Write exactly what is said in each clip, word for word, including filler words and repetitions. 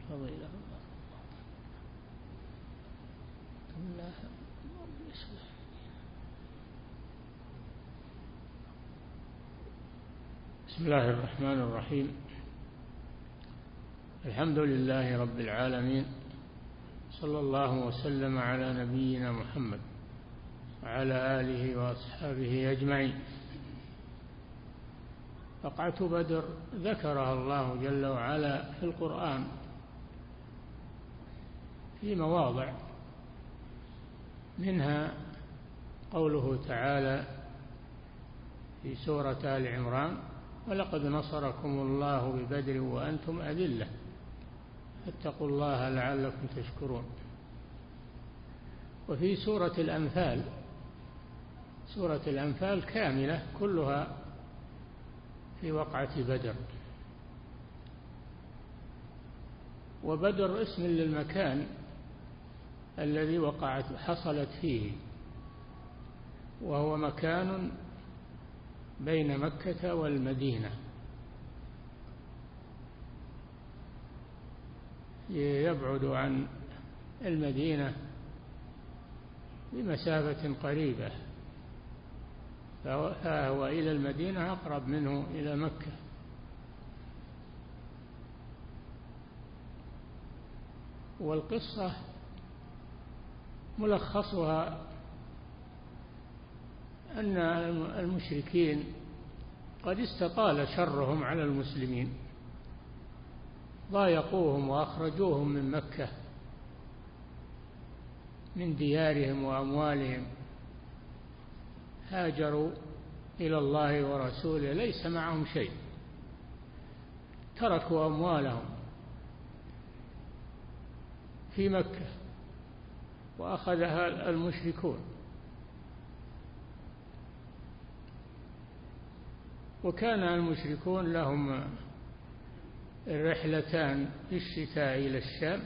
فضيلة الله. بسم الله الرحمن الرحيم. الحمد لله رب العالمين، صلى الله وسلم على نبينا محمد وعلى آله وأصحابه أجمعين. وقعة بدر ذكرها الله جل وعلا في القرآن في مواضع، منها قوله تعالى في سورة آل عمران: ولقد نصركم الله ببدر وأنتم أذلة فاتقوا الله لعلكم تشكرون. وفي سورة الأنفال، سورة الأنفال كاملة كلها في وقعة بدر. وبدر اسم للمكان الذي وقعت حصلت فيه، وهو مكان بين مكة والمدينة، يبعد عن المدينة بمسافة قريبة، فهو إلى المدينة أقرب منه إلى مكة. والقصة ملخصها أن المشركين قد استطال شرهم على المسلمين، ضايقوهم وأخرجوهم من مكة من ديارهم وأموالهم، هاجروا إلى الله ورسوله ليس معهم شيء، تركوا أموالهم في مكة وأخذها المشركون. وكان المشركون لهم الرحلتان في الشتاء إلى الشام،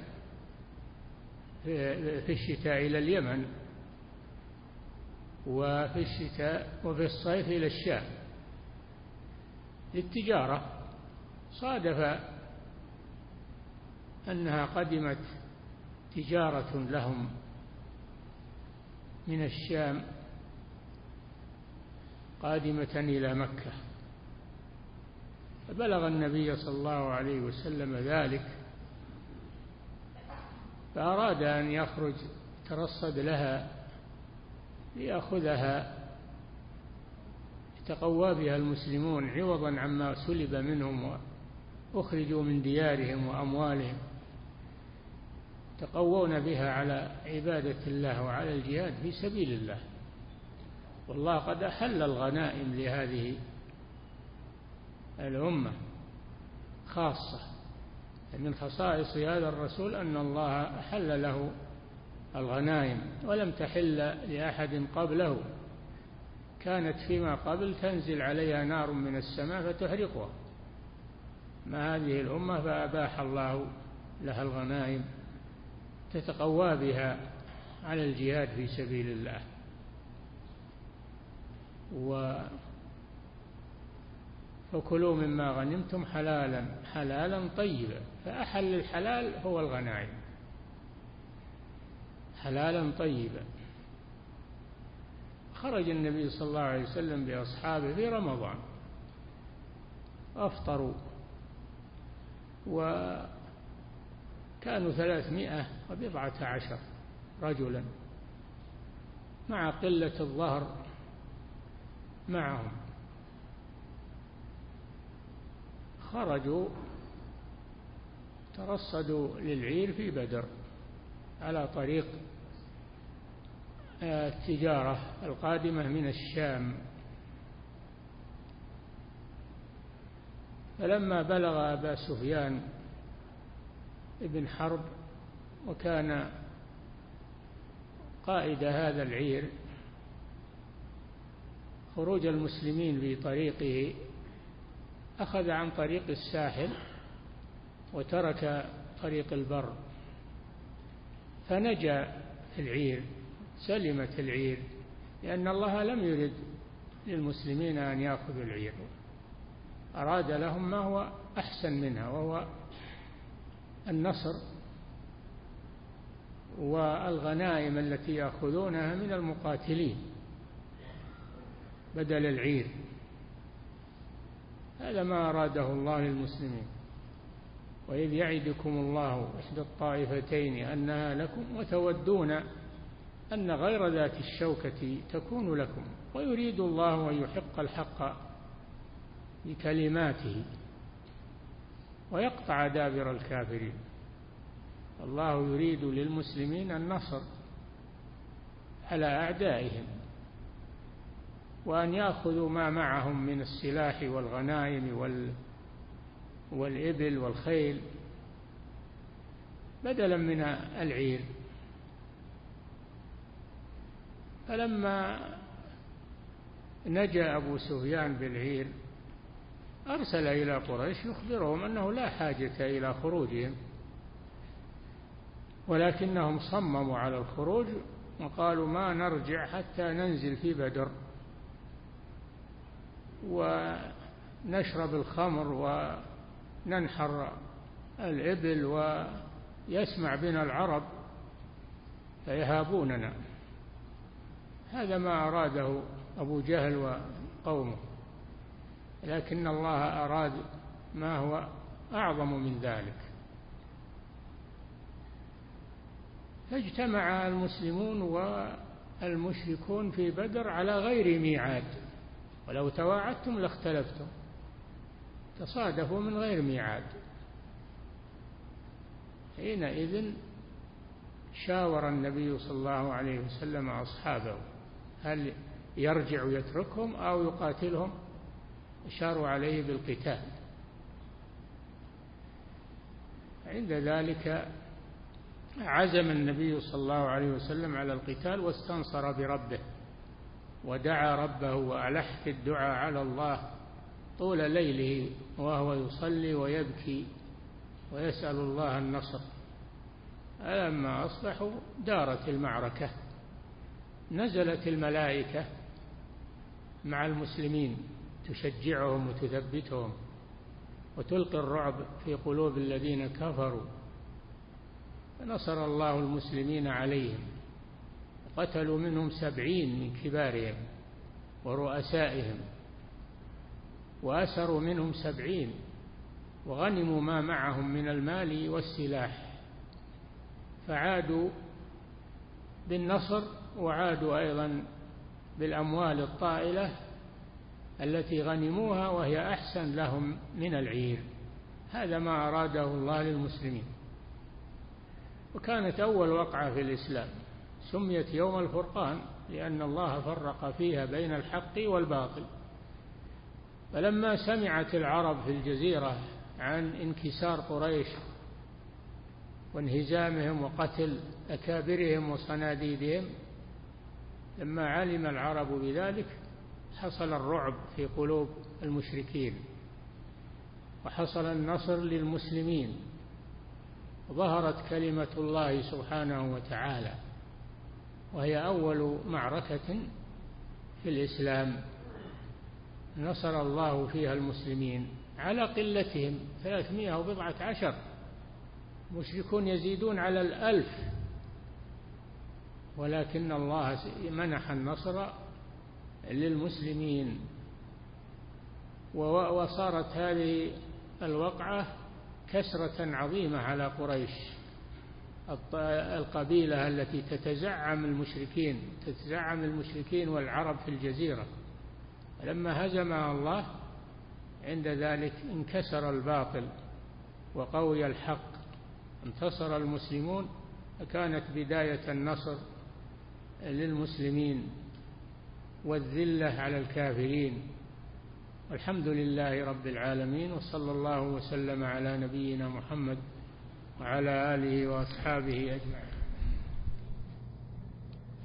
في الشتاء إلى اليمن، وفي الشتاء وفي الصيف إلى الشام للتجارة. صادف أنها قدمت تجارة لهم من الشام قادمة إلى مكة، فبلغ النبي صلى الله عليه وسلم ذلك، فأراد أن يخرج ترصد لها ليأخذها يتقوى بها المسلمون عوضا عما سلب منهم وأخرجوا من ديارهم وأموالهم، يتقوون بها على عبادة الله وعلى الجهاد في سبيل الله. والله قد أحل الغنائم لهذه الأمة خاصة، من خصائص هذا الرسول أن الله أحل له الغنائم ولم تحل لأحد قبله، كانت فيما قبل تنزل عليها نار من السماء فتحرقها، ما هذه الأمة فأباح الله لها الغنائم تتقوى بها على الجهاد في سبيل الله. و فكلوا مما غنمتم حلالا حلالا طيبا، فأحل الحلال هو الغنائم حلالا طيبا. خرج النبي صلى الله عليه وسلم بأصحابه في رمضان، أفطروا، وكانوا ثلاثمائة وبضعة عشر رجلا مع قلة الظهر معهم. خرجوا ترصدوا للعير في بدر على طريق التجارة القادمة من الشام. فلما بلغ أبا سفيان ابن حرب وكان قائد هذا العير خروج المسلمين في طريقه، أخذ عن طريق الساحل وترك طريق البر، فنجا العير، سلمت العير، لأن الله لم يرد للمسلمين أن يأخذوا العير، أراد لهم ما هو أحسن منها، وهو النصر والغنائم التي يأخذونها من المقاتلين بدل العير. هذا ما أراده الله للمسلمين. وإذ يعدكم الله إحدى الطائفتين أنها لكم وتودون أن غير ذات الشوكة تكون لكم ويريد الله أن يحق الحق بكلماته ويقطع دابر الكافرين. الله يريد للمسلمين النصر على أعدائهم وأن يأخذوا ما معهم من السلاح والغنائم وال والإبل والخيل بدلا من العير. فلما نجا أبو سفيان بالعير أرسل إلى قريش يخبرهم أنه لا حاجة إلى خروجهم، ولكنهم صمموا على الخروج وقالوا ما نرجع حتى ننزل في بدر ونشرب الخمر وننحر الإبل ويسمع بنا العرب فيهابوننا. هذا ما أراده أبو جهل وقومه، لكن الله أراد ما هو أعظم من ذلك. فاجتمع المسلمون والمشركون في بدر على غير ميعاد، ولو تواعدتم لاختلفتم، تصادفوا من غير ميعاد. حينئذ شاور النبي صلى الله عليه وسلم أصحابه هل يرجع ويتركهم أو يقاتلهم؟ أشاروا عليه بالقتال. عند ذلك عزم النبي صلى الله عليه وسلم على القتال واستنصر بربه ودعا ربه وألح في الدعاء على الله طول ليله وهو يصلي ويبكي ويسأل الله النصر. فلما أصبحوا دارت المعركة، نزلت الملائكة مع المسلمين تشجعهم وتثبتهم وتلقي الرعب في قلوب الذين كفروا، فنصر الله المسلمين عليهم، قتلوا منهم سبعين من كبارهم ورؤسائهم، وأسروا منهم سبعين، وغنموا ما معهم من المال والسلاح، فعادوا بالنصر وعادوا أيضا بالأموال الطائلة التي غنموها وهي أحسن لهم من العير. هذا ما أراده الله للمسلمين. وكانت أول وقعة في الإسلام، سميت يوم الفرقان لأن الله فرق فيها بين الحق والباطل. فلما سمعت العرب في الجزيرة عن انكسار قريش وانهزامهم وقتل أكابرهم وصناديدهم، لما علم العرب بذلك حصل الرعب في قلوب المشركين وحصل النصر للمسلمين، ظهرت كلمة الله سبحانه وتعالى، وهي أول معركة في الإسلام نصر الله فيها المسلمين على قلتهم، ثلاثمائة وبضعة عشر، مشركون يزيدون على الألف، ولكن الله منح النصر للمسلمين. وصارت هذه الوقعة كسرة عظيمة على قريش، القبيلة التي تتزعم المشركين تتزعم المشركين والعرب في الجزيرة. لما هزمها الله عند ذلك انكسر الباطل وقوي الحق، انتصر المسلمون، فكانت بداية النصر للمسلمين والذلة على الكافرين. والحمد لله رب العالمين، وصلى الله وسلم على نبينا محمد وعلى آله وأصحابه أجمعين.